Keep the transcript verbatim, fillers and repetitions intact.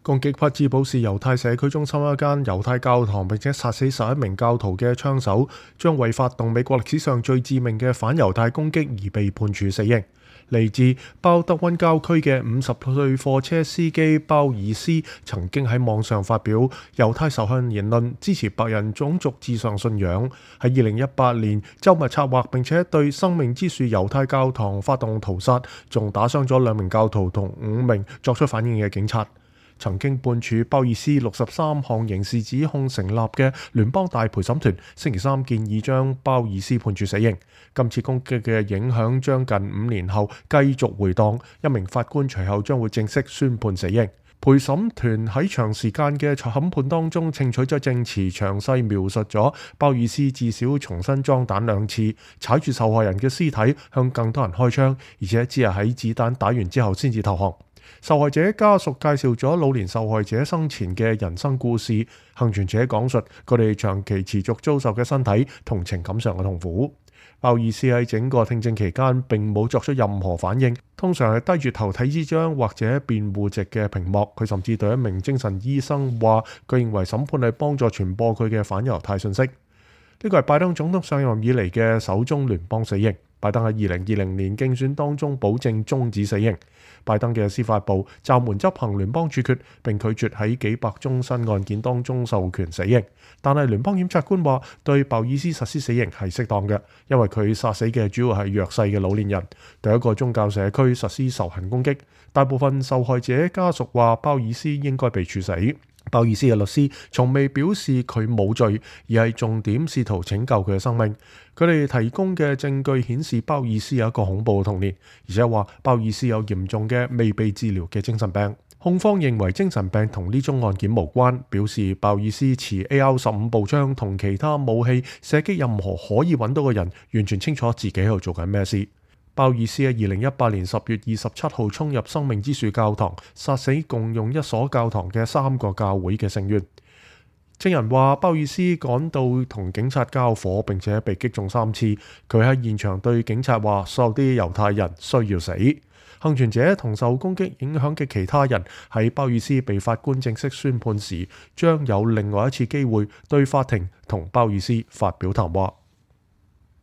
攻擊匹茲堡市猶太社區中心一間猶太教堂，並且殺死十一名教徒嘅槍手，將為發動美國歷史上最致命嘅反猶太攻擊而被判處死刑。嚟自鮑德溫郊區嘅五十歲貨車司機鮑爾斯曾經喺網上發表猶太仇恨言論，支持白人種族至上信仰。喺二零一八年，周密策劃並且對生命之樹猶太教堂發動屠殺，仲打傷咗兩名教徒同五名作出反應嘅警察。曾經判處鮑爾斯六十三項刑事指控成立嘅聯邦大陪審團，星期三建議將鮑爾斯判處死刑。今次攻擊嘅影響將近五年後繼續回盪，一名法官隨後將會正式宣判死刑。陪審團喺長時間嘅審判當中，稱取咗證詞，詳細描述咗鮑爾斯至少重新裝彈兩次，踩住受害人嘅屍體向更多人開槍，而且只係喺子彈打完之後先至投降。受害者家屬介紹咗老年受害者生前嘅人生故事，幸存者講述佢哋長期持續遭受嘅身體同情感上嘅痛苦。鮑爾斯喺整個聽證期間並冇作出任何反應，通常係低住頭睇紙張或者辯護席嘅屏幕。佢甚至對一名精神醫生話，佢認為審判係幫助傳播佢嘅反猶太信息。呢個係拜登總統上任以嚟嘅首宗聯邦死刑。拜登喺二零二零年競選當中保證終止死刑。拜登嘅司法部暫緩執行聯邦處決，並拒絕喺幾百宗新案件當中授權死刑。但係聯邦檢察官話，對鮑爾斯實施死刑係適當嘅，因為佢殺死嘅主要係弱勢嘅老年人，對一個宗教社區實施仇恨攻擊。大部分受害者家屬話，鮑爾斯應該被處死。鮑爾斯嘅律師從未表示佢冇罪，而係重點試圖拯救佢嘅生命。佢哋提供嘅證據顯示鮑爾斯有一個恐怖嘅童年，而且話鮑爾斯有嚴重嘅未被治療嘅精神病。控方認為精神病同呢宗案件無關，表示鮑爾斯持 A R 十五步槍同其他武器射擊任何可以揾到嘅人，完全清楚自己喺度做緊咩事。鮑爾斯喺二零一八年十月二十七號衝入生命之樹教堂，殺死共用一所教堂嘅三個教會嘅成員。證人話，鮑爾斯趕到同警察交火，並且被擊中三次。佢喺現場對警察話，所有啲猶太人需要死。幸存者同受攻擊影響嘅其他人喺鮑爾斯被法官正式宣判時，將有另外一次機會對法庭同鮑爾斯發表談話。